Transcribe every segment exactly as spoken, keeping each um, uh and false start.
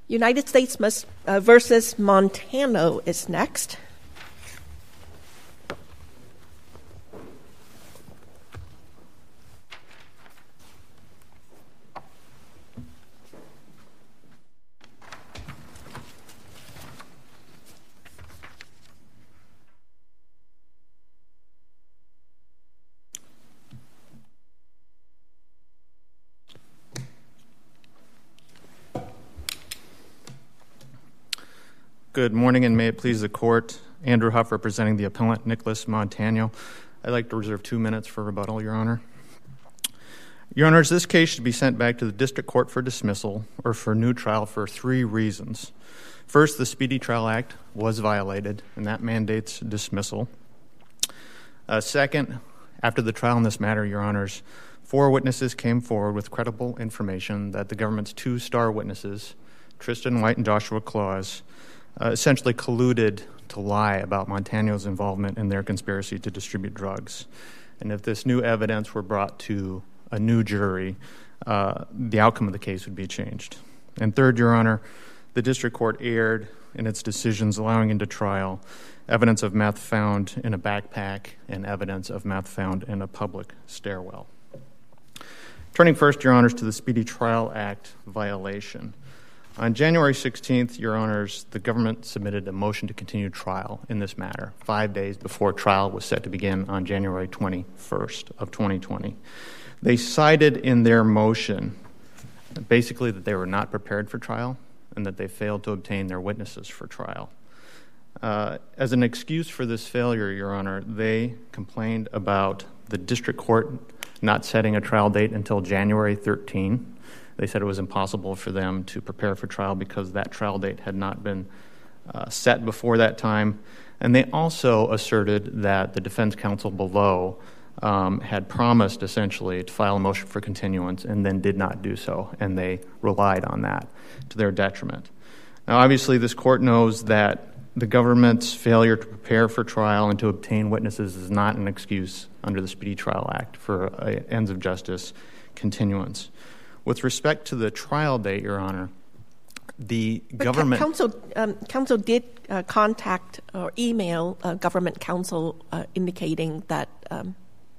United States must, uh, versus Montano is next. Good morning, and may it please the Court. Andrew Huff representing the appellant Nicholas Montano. I'd like to reserve two minutes for rebuttal, Your Honor. Your Honors, this case should be sent back to the District Court for dismissal or for new trial for three reasons. First, the Speedy Trial Act was violated, and that mandates dismissal. Uh, second, after the trial in this matter, Your Honors, four witnesses came forward with credible information that the government's two star witnesses, Tristan White and Joshua Claus, Uh, essentially colluded to lie about Montano's involvement in their conspiracy to distribute drugs. And if this new evidence were brought to a new jury, uh, the outcome of the case would be changed. And third, Your Honor, the district court erred in its decisions allowing into trial evidence of meth found in a backpack and evidence of meth found in a public stairwell. Turning first, Your Honors, to the Speedy Trial Act violation. On January sixteenth, Your Honors, the government submitted a motion to continue trial in this matter, five days before trial was set to begin on January twenty-first of twenty twenty. They cited in their motion basically that they were not prepared for trial and that they failed to obtain their witnesses for trial. Uh, as an excuse for this failure, Your Honor, they complained about the district court not setting a trial date until January thirteenth. They said it was impossible for them to prepare for trial because that trial date had not been uh, set before that time. And they also asserted that the defense counsel below um, had promised essentially to file a motion for continuance and then did not do so, and they relied on that to their detriment. Now, obviously, this court knows that the government's failure to prepare for trial and to obtain witnesses is not an excuse under the Speedy Trial Act for uh, ends of justice continuance. With respect to the trial date, Your Honor, the but government... Counsel, um, counsel did uh, contact or email uh, government counsel uh, indicating that um,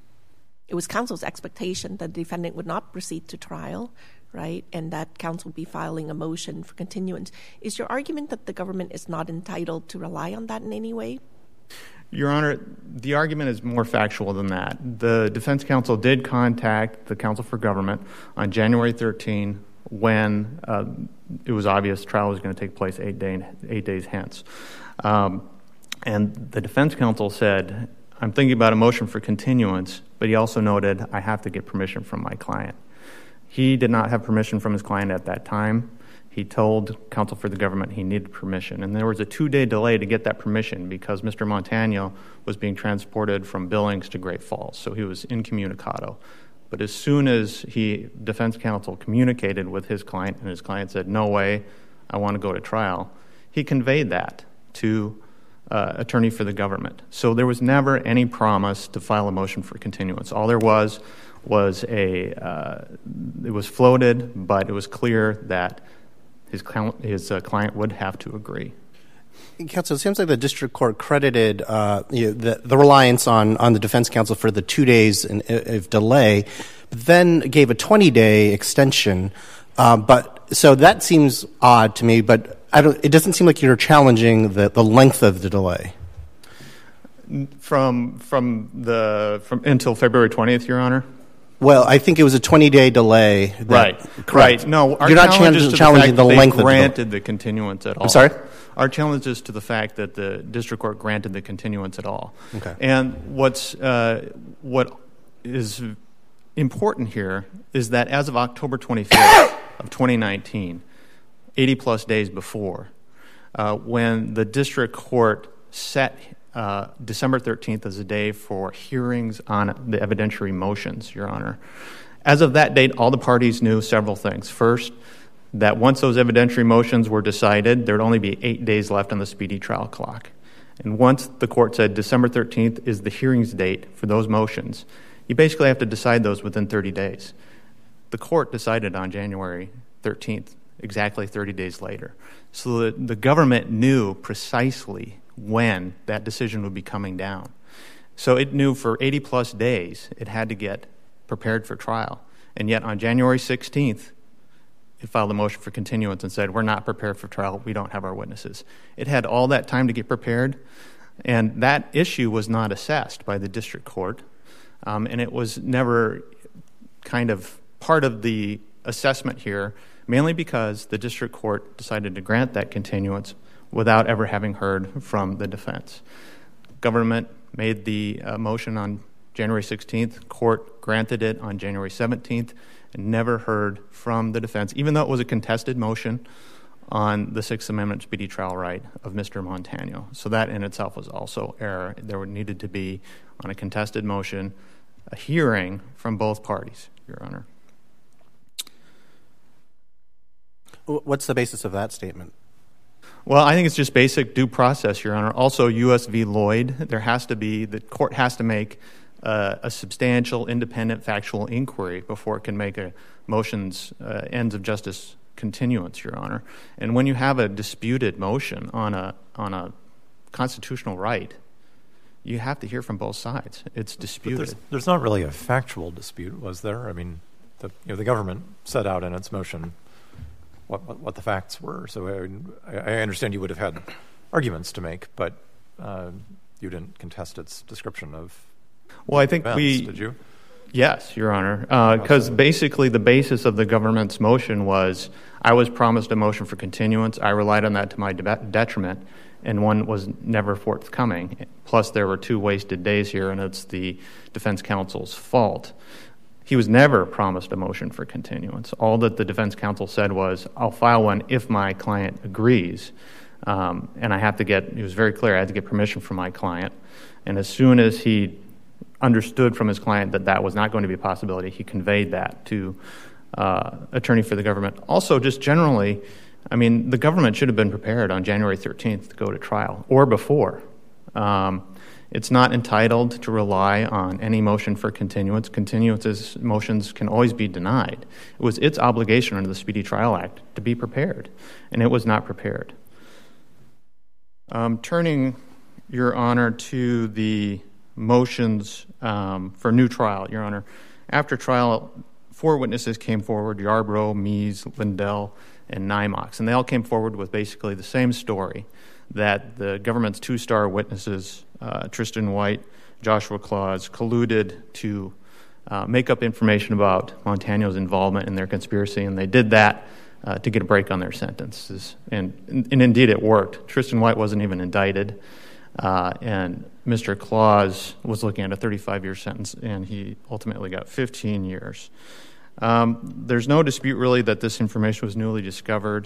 it was counsel's expectation that the defendant would not proceed to trial, right, and that counsel would be filing a motion for continuance. Is your argument that the government is not entitled to rely on that in any way? Your Honor, the argument is more factual than that. The defense counsel did contact the counsel for government on January thirteenth when uh, it was obvious the trial was going to take place eight, day, eight days hence. Um, and the defense counsel said, I'm thinking about a motion for continuance, but he also noted, I have to get permission from my client. He did not have permission from his client at that time. He told counsel for the government he needed permission. And there was a two-day delay to get that permission because Mister Montano was being transported from Billings to Great Falls, so he was incommunicado. But as soon as he, defense counsel, communicated with his client, and his client said, no way, I want to go to trial, he conveyed that to uh, attorney for the government. So there was never any promise to file a motion for continuance. All there was was a, uh, it was floated, but it was clear that his, his uh, client would have to agree. Counsel, it seems like the district court credited uh, you know, the, the reliance on, on the defense counsel for the two days in, of delay, but then gave a twenty-day extension. Uh, but so that seems odd to me, but I don't, it doesn't seem like you're challenging the, the length of the delay. From from the from until February twentieth, Your Honor? Well, I think it was a twenty-day delay. That, right, correct. right. No, our you're not challenge is challenging, to challenging the, the fact length they of the granted the continuance at all. I'm sorry? Our challenge is to the fact that the district court granted the continuance at all. Okay. And what's uh, what is important here is that as of October twenty-fifth of twenty nineteen, eighty plus days before, uh, when the district court set uh, December thirteenth as a day for hearings on the evidentiary motions, Your Honor, as of that date, all the parties knew several things. First, that once those evidentiary motions were decided, there would only be eight days left on the speedy trial clock. And once the court said December thirteenth is the hearings date for those motions, you basically have to decide those within thirty days. The court decided on January thirteenth exactly thirty days later. So the, the government knew precisely when that decision would be coming down. So it knew for eighty plus days it had to get prepared for trial. And yet on January sixteenth, it filed a motion for continuance and said, we're not prepared for trial, we don't have our witnesses. It had all that time to get prepared, and that issue was not assessed by the district court, um, and it was never kind of part of the assessment here, mainly because the district court decided to grant that continuance without ever having heard from the defense. Government made the uh, motion on January sixteenth, court granted it on January seventeenth, and never heard from the defense, even though it was a contested motion on the Sixth Amendment speedy trial right of Mister Montano. So that in itself was also error. There needed to be, on a contested motion, a hearing from both parties, Your Honor. What's the basis of that statement? Well, I think it's just basic due process, Your Honor. Also, U S v. Lloyd, there has to be, the court has to make uh, a substantial, independent, factual inquiry before it can make a motion's uh, ends of justice continuance, Your Honor. And when you have a disputed motion on a on a constitutional right, you have to hear from both sides. It's disputed. There's, there's not really a factual dispute, was there? I mean, the, you know, the government set out in its motion what, what, what the facts were. So I, I understand you would have had arguments to make, but uh, you didn't contest its description of Well, I think events, we... did you? Yes, Your Honor, because uh, basically the basis of the government's motion was I was promised a motion for continuance. I relied on that to my de- detriment, and one was never forthcoming. Plus, there were two wasted days here, and it's the defense counsel's fault. He was never promised a motion for continuance. All that the defense counsel said was, I'll file one if my client agrees. Um, and I have to get, it was very clear, I had to get permission from my client. And as soon as he understood from his client that that was not going to be a possibility, he conveyed that to uh, attorney for the government. Also, just generally, I mean, the government should have been prepared on January thirteenth to go to trial, or before. Um, it's not entitled to rely on any motion for continuance. Continuances motions can always be denied. It was its obligation under the Speedy Trial Act to be prepared, and it was not prepared. Um, turning, Your Honor, to the motions um, for new trial, Your Honor. After trial, four witnesses came forward, Yarbrough, Mees, Lindell, and Nymox, and they all came forward with basically the same story, that the government's two-star witnesses, uh, Tristan White, Joshua Claus, colluded to uh, make up information about Montano's involvement in their conspiracy, and they did that uh, to get a break on their sentences. And, and indeed it worked. Tristan White wasn't even indicted. Uh, and Mister Claus was looking at a thirty-five year sentence, and he ultimately got fifteen years. Um, there's no dispute, really, that this information was newly discovered,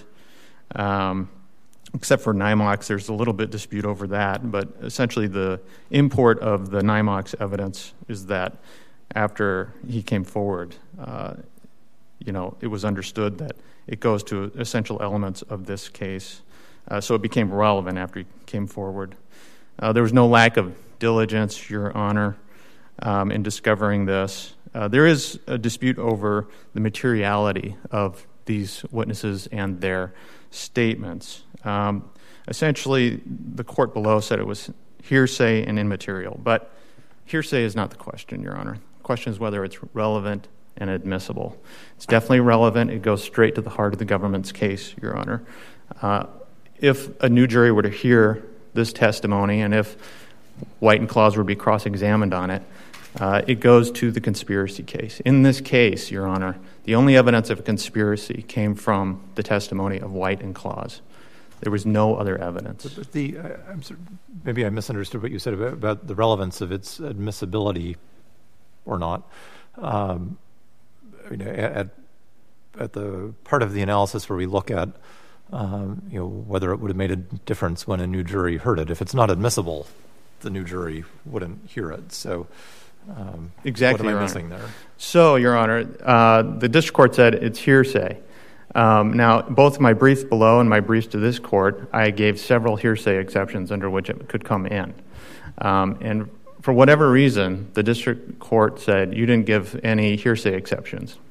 um, except for Nymox. There's a little bit dispute over that, but essentially the import of the Nymox evidence is that after he came forward, uh, you know, it was understood that it goes to essential elements of this case, uh, so it became relevant after he came forward. Uh, there was no lack of diligence, Your Honor, um, in discovering this. Uh, there is a dispute over the materiality of these witnesses and their statements. Um, essentially, the court below said it was hearsay and immaterial, but hearsay is not the question, Your Honor. The question is whether it's relevant and admissible. It's definitely relevant. It goes straight to the heart of the government's case, Your Honor. Uh, if a new jury were to hear this testimony, and if White and Claus were to be cross-examined on it, uh, it goes to the conspiracy case. In this case, Your Honor, the only evidence of a conspiracy came from the testimony of White and Claus. There was no other evidence. But, but the, uh, I'm sorry, maybe I misunderstood what you said about, about the relevance of its admissibility or not. Um, you know, at, at the part of the analysis where we look at Um, you know, whether it would have made a difference when a new jury heard it. If it's not admissible, the new jury wouldn't hear it. So, um, exactly, what am Your I Honor. missing there? So, Your Honor, uh, the district court said it's hearsay. Um, now, both my briefs below and my briefs to this court, I gave several hearsay exceptions under which it could come in. Um, and for whatever reason, the district court said you didn't give any hearsay exceptions.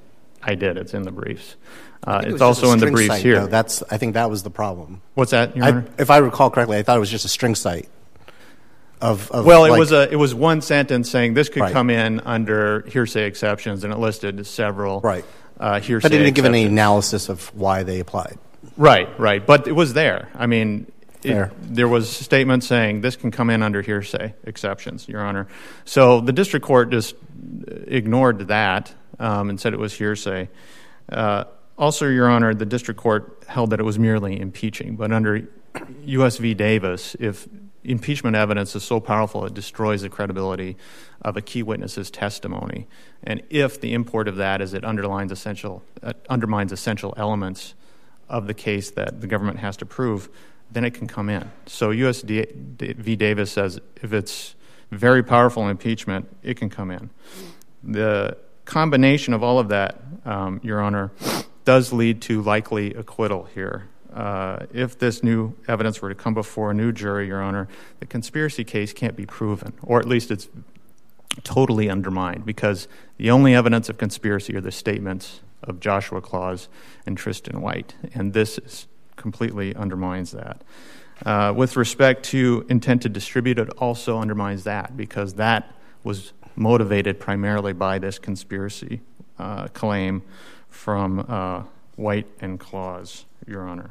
I did. It's in the briefs. Uh, it it's also in the briefs site, here. Though. That's I think that was the problem. What's that, Your I, Honor? if I recall correctly, I thought it was just a string cite. Of, of well, it like, was a it was one sentence saying this could right. come in under hearsay exceptions, and it listed several right. uh, hearsay. But it didn't exceptions. give any analysis of why they applied. Right, right. But it was there. I mean, it, there was statements saying this can come in under hearsay exceptions, Your Honor. So the district court just ignored that um, and said it was hearsay. Uh, also, Your Honor, the district court held that it was merely impeaching. But under U S v. Davis, if impeachment evidence is so powerful it destroys the credibility of a key witness's testimony, and if the import of that is it underlines essential, uh, undermines essential elements of the case that the government has to prove, then it can come in. So U S v. Davis says if it's very powerful impeachment, it can come in. The combination of all of that, um, Your Honor, does lead to likely acquittal here. Uh, if this new evidence were to come before a new jury, Your Honor, the conspiracy case can't be proven, or at least it's totally undermined, because the only evidence of conspiracy are the statements of Joshua Claus and Tristan White, and this is, completely undermines that. Uh, with respect to intent to distribute, it also undermines that, because that was motivated primarily by this conspiracy uh, claim from uh, White and Claus, Your Honor.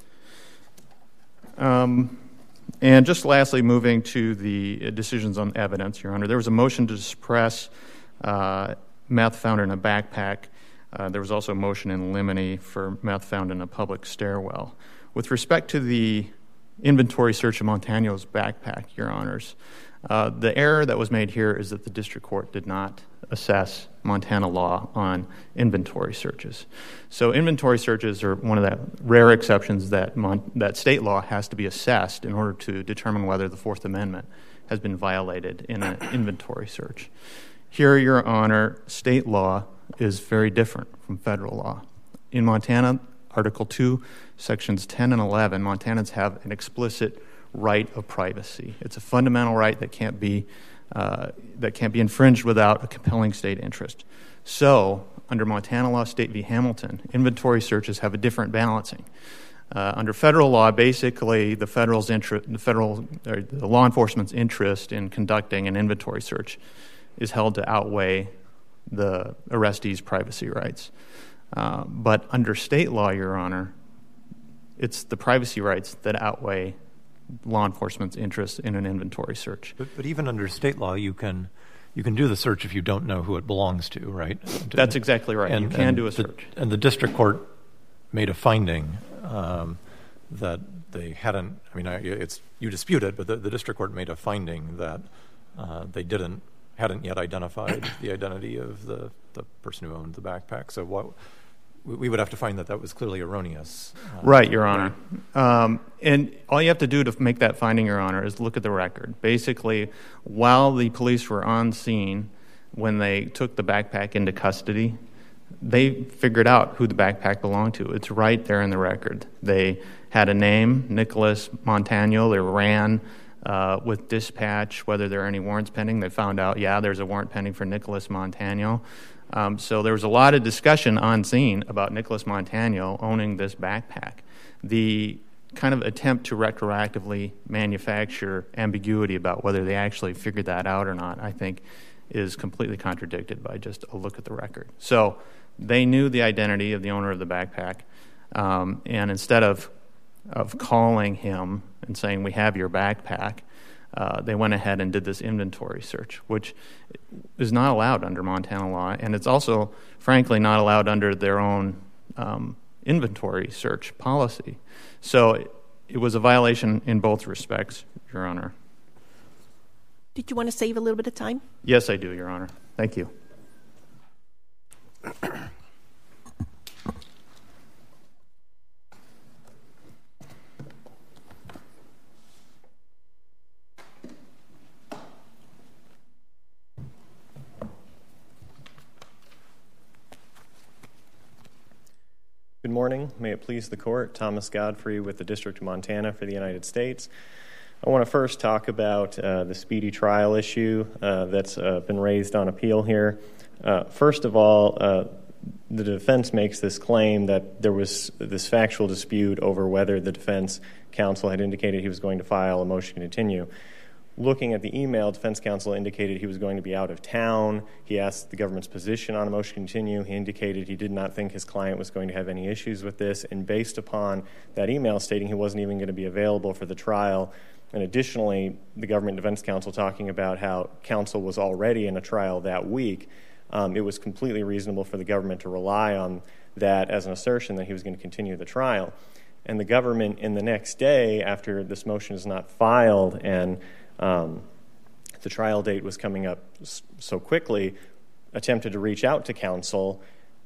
Um, and just lastly, moving to the decisions on evidence, Your Honor, there was a motion to suppress uh, meth found in a backpack. Uh, there was also a motion in limine for meth found in a public stairwell. With respect to the inventory search of Montano's backpack, Your Honors, uh, the error that was made here is that the district court did not assess Montana law on inventory searches. So inventory searches are one of the rare exceptions that Mon- that state law has to be assessed in order to determine whether the Fourth Amendment has been violated in an inventory search. Here, Your Honor, state law is very different from federal law. In Montana, Article two, Sections ten and eleven, Montanans have an explicit right of privacy. It's a fundamental right that can't be uh, that can't be infringed without a compelling state interest. So, under Montana law, State v. Hamilton, inventory searches have a different balancing. Uh, under federal law, basically, the federal's interest, the federal, or the law enforcement's interest in conducting an inventory search is held to outweigh the arrestee's privacy rights. Uh, but under state law, Your Honor, it's the privacy rights that outweigh law enforcement's interest in an inventory search. But, but even under state law, you can you can do the search if you don't know who it belongs to, right? That's exactly right. And, you can and do a the, search. And the district court made a finding um, that they hadn't, I mean, I, it's you dispute it, but the, the district court made a finding that uh, they didn't, hadn't yet identified the identity of the, the person who owned the backpack. So what we would have to find that that was clearly erroneous. Uh, right, Your Honor. Um, and all you have to do to make that finding, Your Honor, is look at the record. Basically, while the police were on scene, when they took the backpack into custody, they figured out who the backpack belonged to. It's right there in the record. They had a name, Nicholas Montano. They ran uh, with dispatch whether there are any warrants pending. They found out, yeah, there's a warrant pending for Nicholas Montano. Um, so there was a lot of discussion on scene about Nicholas Montano owning this backpack. The kind of attempt to retroactively manufacture ambiguity about whether they actually figured that out or not, I think, is completely contradicted by just a look at the record. So they knew the identity of the owner of the backpack, um, and instead of of calling him and saying, we have your backpack, Uh, they went ahead and did this inventory search, which is not allowed under Montana law, and it's also, frankly, not allowed under their own um, inventory search policy. So it, it was a violation in both respects, Your Honor. Did you want to save a little bit of time? Yes, I do, Your Honor. Thank you. Good morning. May it please the Court. Thomas Godfrey with the District of Montana for the United States. I want to first talk about uh, the speedy trial issue uh, that's uh, been raised on appeal here. Uh, first of all, uh, the defense makes this claim that there was this factual dispute over whether the defense counsel had indicated he was going to file a motion to continue. Looking at the email, defense counsel indicated he was going to be out of town. He asked the government's position on a motion to continue. He indicated he did not think his client was going to have any issues with this, and based upon that email stating he wasn't even going to be available for the trial, and additionally, the government defense counsel talking about how counsel was already in a trial that week, um, it was completely reasonable for the government to rely on that as an assertion that he was going to continue the trial. And the government, in the next day, after this motion is not filed and um, the trial date was coming up so quickly, attempted to reach out to counsel,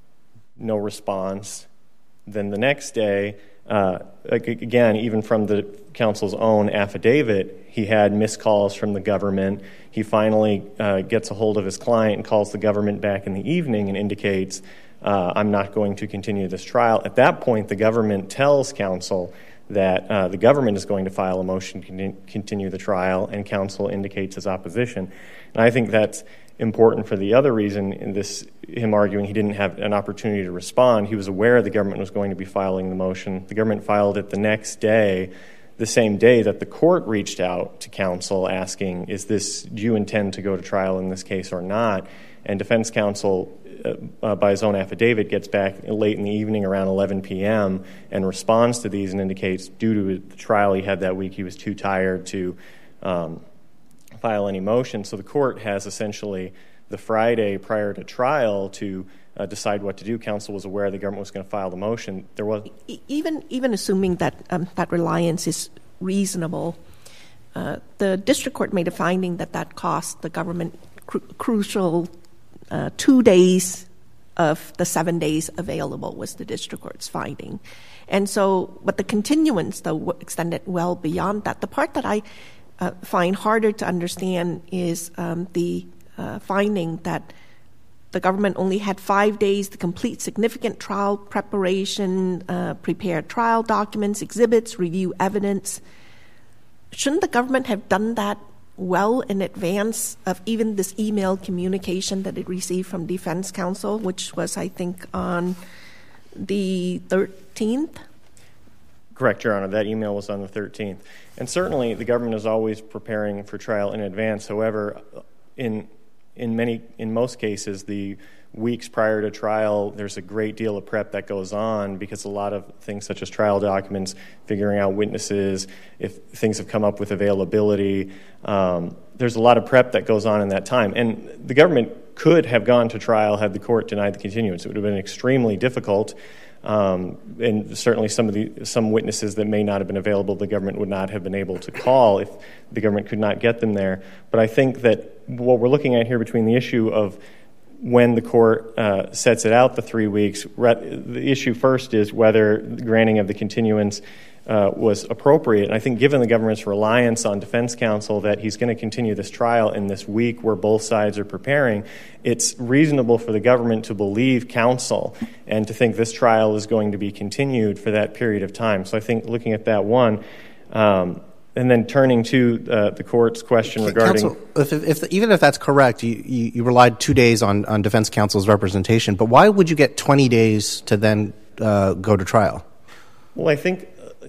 no response. Then the next day, uh, again, even from the counsel's own affidavit, he had missed calls from the government. He finally uh, gets a hold of his client and calls the government back in the evening and indicates, uh, I'm not going to continue this trial. At that point, the government tells counsel that uh, the government is going to file a motion to continue the trial, and counsel indicates his opposition. And I think that's important for the other reason, in this, him arguing he didn't have an opportunity to respond. He was aware the government was going to be filing the motion. The government filed it the next day, the same day that the court reached out to counsel asking, is this, do you intend to go to trial in this case or not? And defense counsel, uh, uh, by his own affidavit, gets back late in the evening around eleven p.m. and responds to these and indicates due to the trial he had that week, he was too tired to um, file any motion. So the court has essentially the Friday prior to trial to uh, decide what to do. Counsel was aware the government was going to file the motion. There was even even assuming that um, that reliance is reasonable, uh, the district court made a finding that that cost the government cru- crucial uh, two days of the seven days available was the district court's finding. And so, but the continuance, though, extended well beyond that. The part that I uh, find harder to understand is um, the uh, finding that the government only had five days to complete significant trial preparation, uh, prepare trial documents, exhibits, review evidence. Shouldn't the government have done that well in advance of even this email communication that it received from defense counsel, which was, I think, on the thirteenth? Correct, Your Honor. That email was on the thirteenth. And certainly the government is always preparing for trial in advance. However, in in many, in most cases, the weeks prior to trial, there's a great deal of prep that goes on because a lot of things such as trial documents, figuring out witnesses, if things have come up with availability, um, there's a lot of prep that goes on in that time. And the government could have gone to trial had the court denied the continuance. It would have been extremely difficult. Um, and certainly some of the some witnesses that may not have been available, the government would not have been able to call if the government could not get them there. But I think that what we're looking at here between the issue of when the court uh, sets it out, the three weeks, the issue first is whether the granting of the continuance uh, was appropriate. And I think given the government's reliance on defense counsel that he's going to continue this trial in this week where both sides are preparing, it's reasonable for the government to believe counsel and to think this trial is going to be continued for that period of time. So I think looking at that one, um, and then turning to uh, the court's question regarding... Counsel, if, if, even if that's correct, you, you, you relied two days on, on defense counsel's representation, but why would you get twenty days to then uh, go to trial? Well, I think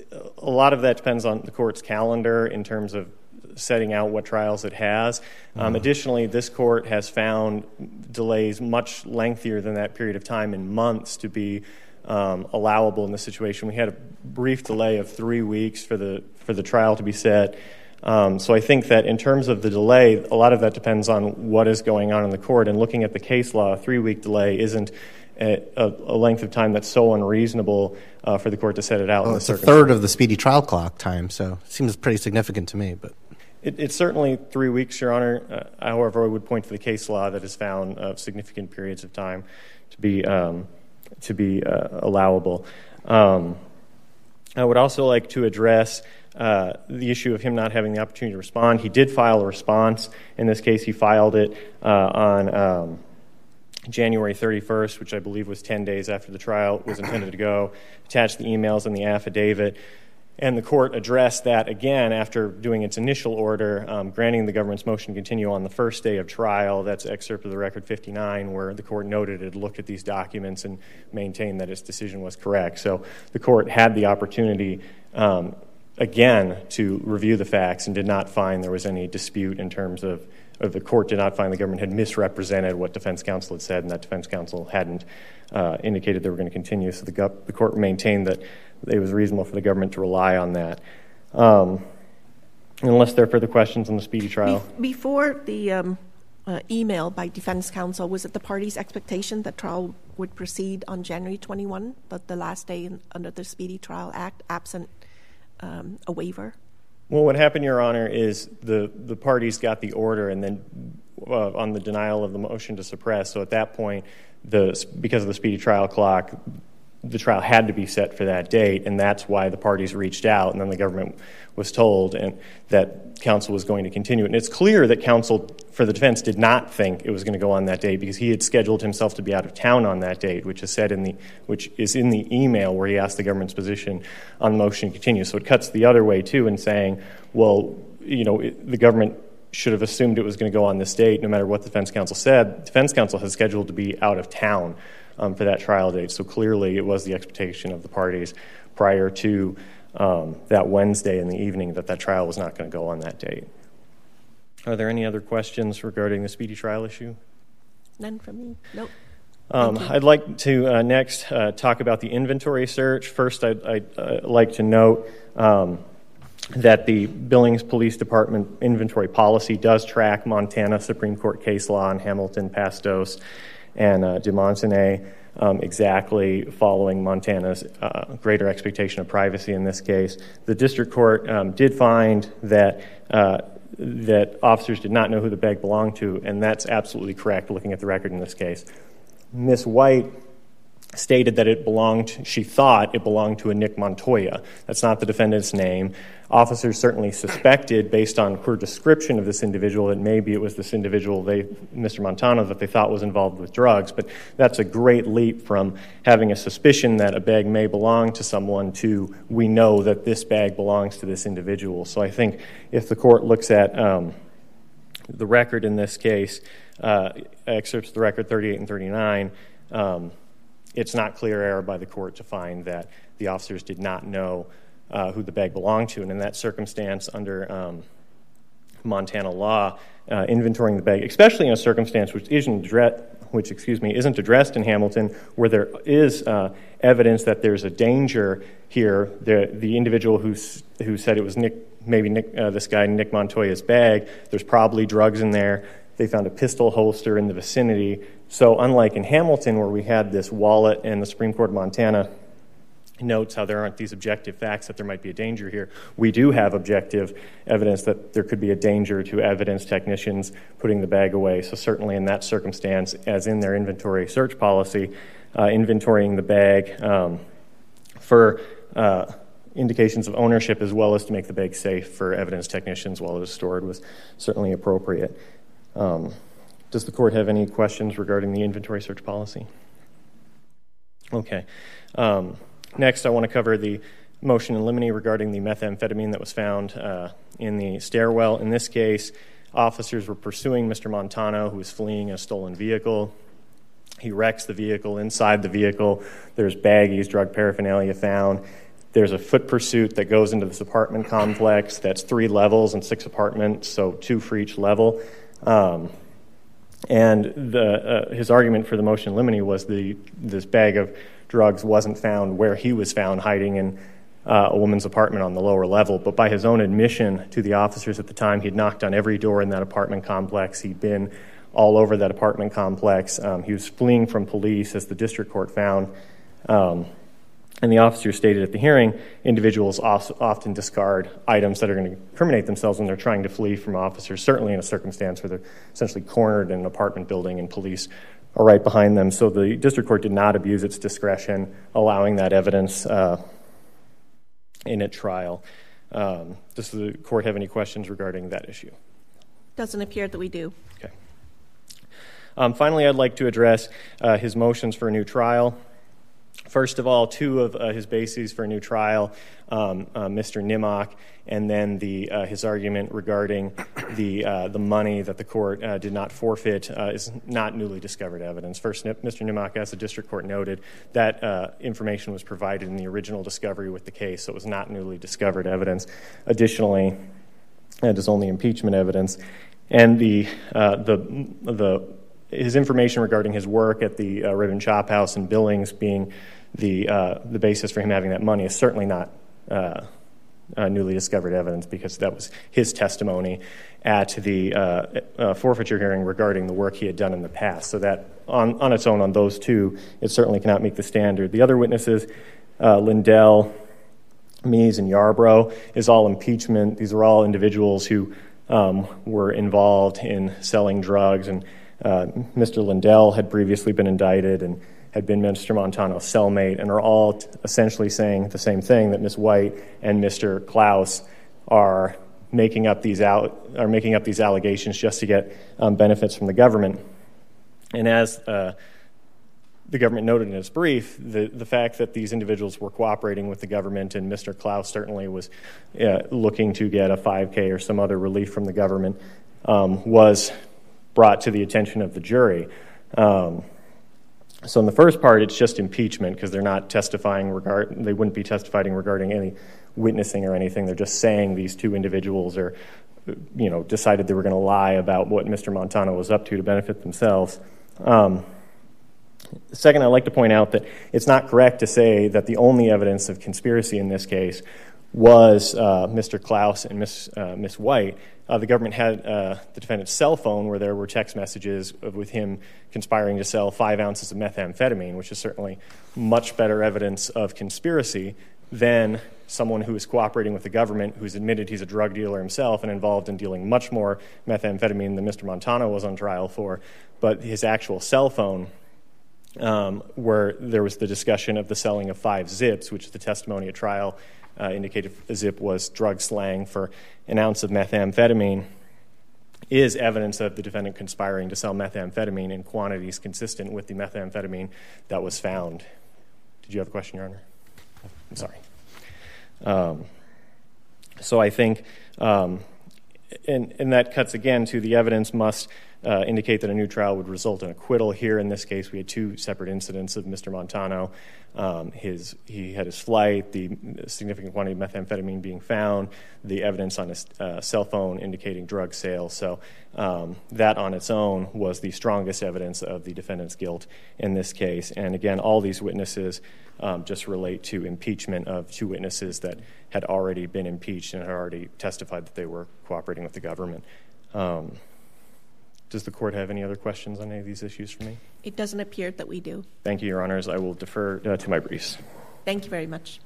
a lot of that depends on the court's calendar in terms of setting out what trials it has. Um, mm-hmm. Additionally, this court has found delays much lengthier than that period of time in months to be um, allowable in this situation. We had a brief delay of three weeks for the for the trial to be set. Um, so I think that in terms of the delay, a lot of that depends on what is going on in the court. And looking at the case law, a three-week delay isn't a, a length of time that's so unreasonable uh, for the court to set it out. Well, in it's a third of the speedy trial clock time, so it seems pretty significant to me. But it, it's certainly three weeks, Your Honor. Uh, however, I would point to the case law that has found uh, significant periods of time to be um, to be uh, allowable. Um, I would also like to address uh, the issue of him not having the opportunity to respond. He did file a response. In this case, he filed it uh, on um, January thirty-first, which I believe was ten days after the trial was intended to go, attached the emails and the affidavit. And the court addressed that again after doing its initial order, um, granting the government's motion to continue on the first day of trial. That's excerpt of the record fifty-nine, where the court noted it had looked at these documents and maintained that its decision was correct. So the court had the opportunity, um, again, to review the facts and did not find there was any dispute in terms of, or the court did not find the government had misrepresented what defense counsel had said, and that defense counsel hadn't uh, indicated they were going to continue. So the, go- the court maintained that it was reasonable for the government to rely on that. Um, unless there are further questions on the speedy trial. Be- before the um, uh, email by defense counsel, was it the party's expectation that trial would proceed on January twenty-first, but the last day in, under the Speedy Trial Act, absent um, a waiver? Well, what happened, Your Honor, is the, the parties got the order and then uh, on the denial of the motion to suppress. So at that point, the because of the speedy trial clock, the trial had to be set for that date, and that's why the parties reached out, and then the government was told and that counsel was going to continue it. And it's clear that counsel for the defense did not think it was going to go on that date because he had scheduled himself to be out of town on that date, which is said in the which is in the email where he asked the government's position on the motion to continue. So it cuts the other way too in saying, well, you know, it, the government should have assumed it was going to go on this date no matter what the defense counsel said. Defense counsel has scheduled to be out of town Um, for that trial date. So clearly it was the expectation of the parties prior to um, that Wednesday in the evening that that trial was not going to go on that date. Are there any other questions regarding the speedy trial issue? None from me. Nope. Um, I'd like to uh, next uh, talk about the inventory search. First, I'd, I'd uh, like to note um, that the Billings Police Department inventory policy does track Montana Supreme Court case law in Hamilton, Pastos, and uh, de Montenay, um, exactly following Montana's uh, greater expectation of privacy in this case. The district court um, did find that uh, that officers did not know who the bag belonged to, and that's absolutely correct looking at the record in this case. Miss White stated that it belonged, she thought it belonged to a Nick Montoya. That's not the defendant's name. Officers certainly suspected, based on her description of this individual, that maybe it was this individual, they, Mister Montano, that they thought was involved with drugs. But that's a great leap from having a suspicion that a bag may belong to someone to we know that this bag belongs to this individual. So I think if the court looks at um, the record in this case, uh, excerpts of the record thirty-eight and thirty-nine, um, it's not clear error by the court to find that the officers did not know uh, who the bag belonged to. And in that circumstance, under um, Montana law, uh, inventorying the bag, especially in a circumstance which isn't addressed, which excuse me, isn't addressed in Hamilton, where there is uh, evidence that there's a danger here. The the individual who who said it was Nick, maybe Nick, uh, this guy Nick Montoya's bag, there's probably drugs in there. They found a pistol holster in the vicinity. So unlike in Hamilton, where we had this wallet and the Supreme Court of Montana notes how there aren't these objective facts that there might be a danger here, we do have objective evidence that there could be a danger to evidence technicians putting the bag away. So certainly in that circumstance, as in their inventory search policy, uh, inventorying the bag um, for uh, indications of ownership as well as to make the bag safe for evidence technicians while it was stored was certainly appropriate. Um, does the court have any questions regarding the inventory search policy? Okay. Um, next, I want to cover the motion in limine regarding the methamphetamine that was found uh, in the stairwell. In this case, officers were pursuing Mister Montano, who was fleeing a stolen vehicle. He wrecks the vehicle. Inside the vehicle, there's baggies, drug paraphernalia found. There's a foot pursuit that goes into this apartment complex that's three levels and six apartments, so two for each level. Um, and the, uh, his argument for the motion in limine was the this bag of drugs wasn't found where he was found, hiding in uh, a woman's apartment on the lower level. But by his own admission to the officers at the time, he'd knocked on every door in that apartment complex. He'd been all over that apartment complex. Um, he was fleeing from police, as the district court found. Um, And the officer stated at the hearing, individuals often discard items that are going to incriminate themselves when they're trying to flee from officers, certainly in a circumstance where they're essentially cornered in an apartment building and police are right behind them. So the district court did not abuse its discretion, allowing that evidence uh, in its trial. Um, does the court have any questions regarding that issue? Doesn't appear that we do. Okay. Um, finally, I'd like to address uh, his motions for a new trial. First of all, two of uh, his bases for a new trial, um, uh, Mister Nimmock, and then the uh, his argument regarding the uh, the money that the court uh, did not forfeit uh, is not newly discovered evidence. First, Mister Nimmock, as the district court noted, that uh, information was provided in the original discovery with the case, so it was not newly discovered evidence. Additionally, it is only impeachment evidence, and the uh, the the his information regarding his work at the uh, Ribbon Chop House in Billings being the uh, the basis for him having that money is certainly not uh, uh, newly discovered evidence, because that was his testimony at the uh, uh, forfeiture hearing regarding the work he had done in the past. So that on, on its own, on those two, it certainly cannot meet the standard. The other witnesses, uh, Lindell, Mees, and Yarbrough, is all impeachment. These are all individuals who um, were involved in selling drugs, and uh, Mister Lindell had previously been indicted and had been Mister Montano's cellmate, and are all t- essentially saying the same thing, that Miz White and Mister Klaus are making up these out are making up these allegations just to get um, benefits from the government. And as uh, the government noted in its brief, the the fact that these individuals were cooperating with the government, and Mister Klaus certainly was uh, looking to get a five K or some other relief from the government, um, was brought to the attention of the jury. Um, So in the first part, it's just impeachment, because they're not testifying regard. They wouldn't be testifying regarding any witnessing or anything. They're just saying these two individuals are, you know, decided they were going to lie about what Mister Montano was up to to benefit themselves. Um, second, I'd like to point out that it's not correct to say that the only evidence of conspiracy in this case was uh, Mister Klaus and Miss uh, Miss White. Uh, the government had uh, the defendant's cell phone, where there were text messages of, with him conspiring to sell five ounces of methamphetamine, which is certainly much better evidence of conspiracy than someone who is cooperating with the government, who's admitted he's a drug dealer himself and involved in dealing much more methamphetamine than Mister Montano was on trial for. But his actual cell phone, um, where there was the discussion of the selling of five zips, which the testimony at trial Uh, indicated a zip was drug slang for an ounce of methamphetamine, is evidence of the defendant conspiring to sell methamphetamine in quantities consistent with the methamphetamine that was found. Did you have a question, Your Honor? I'm sorry. Um, so I think, um, and, and that cuts again to the evidence must uh, indicate that a new trial would result in acquittal. Here in this case, we had two separate incidents of Mister Montano. Um, his he had his flight, the significant quantity of methamphetamine being found, the evidence on his uh, cell phone indicating drug sales. So um, that on its own was the strongest evidence of the defendant's guilt in this case. And again, all these witnesses um, just relate to impeachment of two witnesses that had already been impeached and had already testified that they were cooperating with the government. Um, Does the court have any other questions on any of these issues for me? It doesn't appear that we do. Thank you, Your Honors. I will defer uh, to my briefs. Thank you very much.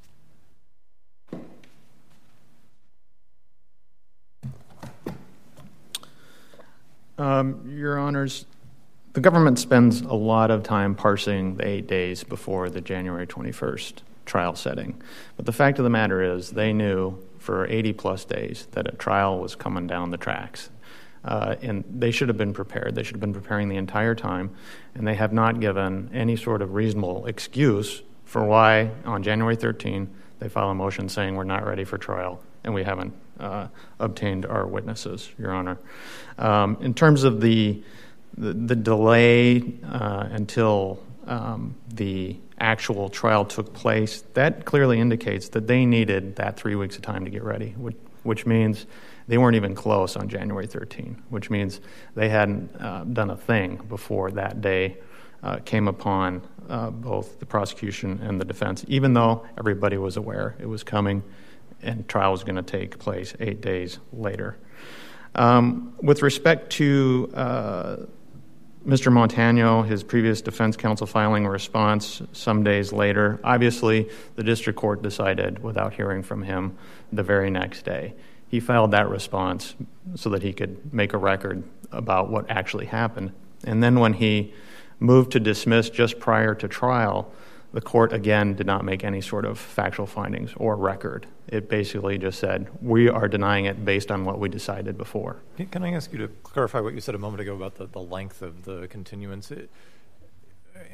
Um, Your Honors, the government spends a lot of time parsing the eight days before the January twenty-first trial setting. But the fact of the matter is they knew for eighty plus days that a trial was coming down the tracks. Uh, and they should have been prepared. They should have been preparing the entire time, and they have not given any sort of reasonable excuse for why on January thirteenth they file a motion saying we're not ready for trial and we haven't uh, obtained our witnesses, Your Honor. Um, in terms of the the, the delay uh, until um, the actual trial took place, that clearly indicates that they needed that three weeks of time to get ready, which, which means they weren't even close on January thirteenth, which means they hadn't uh, done a thing before that day uh, came upon uh, both the prosecution and the defense, even though everybody was aware it was coming and trial was going to take place eight days later. Um, with respect to uh, Mister Montano, his previous defense counsel filing a response some days later, obviously the district court decided without hearing from him the very next day. He filed that response so that he could make a record about what actually happened. And then when he moved to dismiss just prior to trial, the court again did not make any sort of factual findings or record. It basically just said, we are denying it based on what we decided before. Can I ask you to clarify what you said a moment ago about the, the length of the continuance? It, I,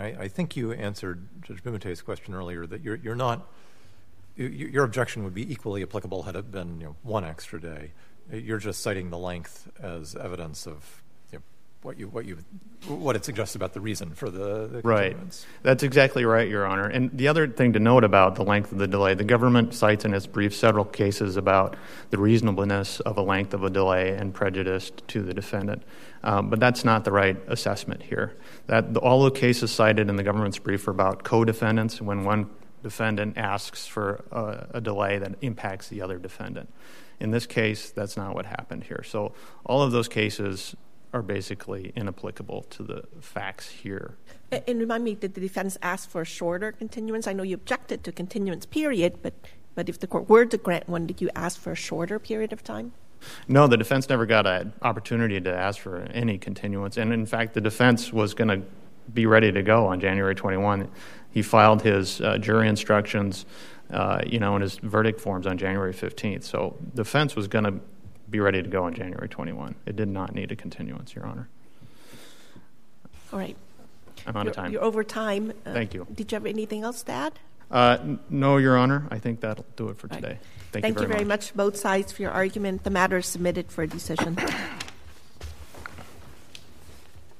I, I think you answered Judge Bumate's question earlier that you're, you're not, you, your objection would be equally applicable had it been you know, one extra day. You're just citing the length as evidence of you know, what you what you what it suggests about the reason for the, the right. continuance. That's exactly right, Your Honor. And the other thing to note about the length of the delay, the government cites in its brief several cases about the reasonableness of a length of a delay and prejudice to the defendant. Um, but that's not the right assessment here. That all the cases cited in the government's brief are about co-defendants when one defendant asks for a, a delay that impacts the other defendant. In this case, that's not what happened here. So all of those cases are basically inapplicable to the facts here. And, and remind me, did the defense ask for a shorter continuance? I know you objected to continuance period, but, but if the court were to grant one, did you ask for a shorter period of time? No, the defense never got an opportunity to ask for any continuance. And in fact, the defense was going to be ready to go on January twenty-first. He filed his uh, jury instructions Uh, you know, in his verdict forms on January fifteenth. So the defense was going to be ready to go on January twenty-first. It did not need a continuance, Your Honor. All right. I'm out you're, of time. You're over time. Uh, Thank you. Did you have anything else to add? Uh, n- no, Your Honor. I think that'll do it for today. Right. Thank, Thank you very you very much. much, both sides, for your argument. The matter is submitted for a decision.